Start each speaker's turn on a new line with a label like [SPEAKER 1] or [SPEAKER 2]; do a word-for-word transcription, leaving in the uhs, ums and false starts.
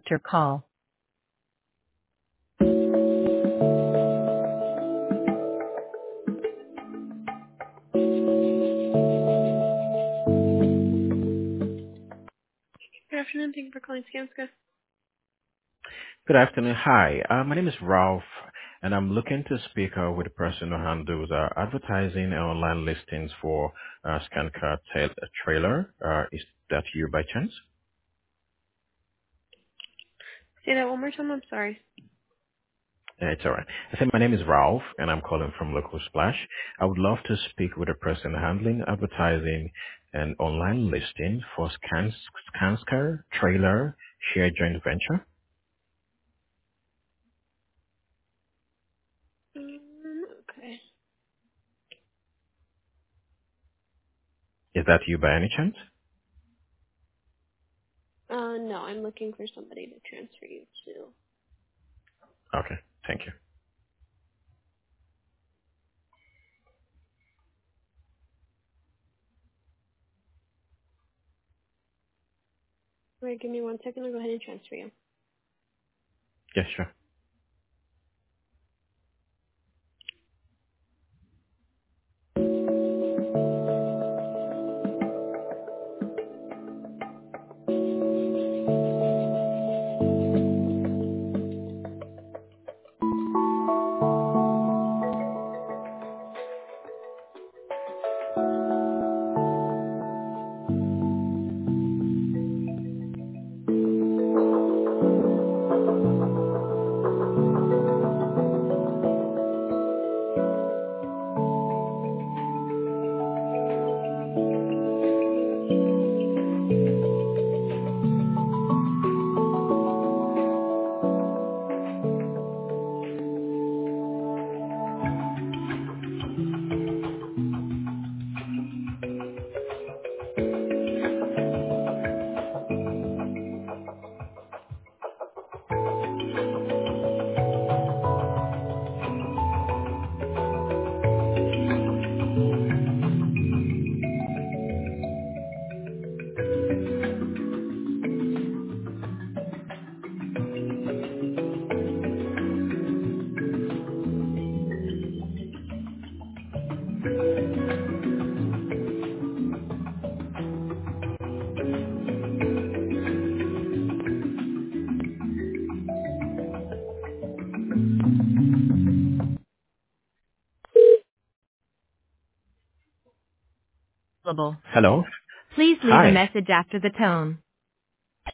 [SPEAKER 1] connect your call. Good afternoon. Thank you for calling Skanska.
[SPEAKER 2] Good afternoon. Hi, uh, my name is Ralph, and I'm looking to speak uh, with the person who handles uh, advertising and online listings for uh, Scancar ta- trailer. Uh, is that you by chance?
[SPEAKER 1] Say that one more time. I'm sorry.
[SPEAKER 2] Yeah, it's all right. I said my name is Ralph, and I'm calling from Local Splash. I would love to speak with the person handling advertising and online listing for Scans- Scanscar trailer share joint venture.
[SPEAKER 1] Um, okay.
[SPEAKER 2] Is that you by any chance?
[SPEAKER 1] Uh, no, I'm looking for somebody to transfer you to.
[SPEAKER 2] Okay, thank you.
[SPEAKER 1] All right, give me one second. I'll go ahead and transfer you.
[SPEAKER 2] Yes, sure.
[SPEAKER 1] Available.
[SPEAKER 2] Hello.
[SPEAKER 1] Please leave a
[SPEAKER 2] Hi.
[SPEAKER 1] message after the tone.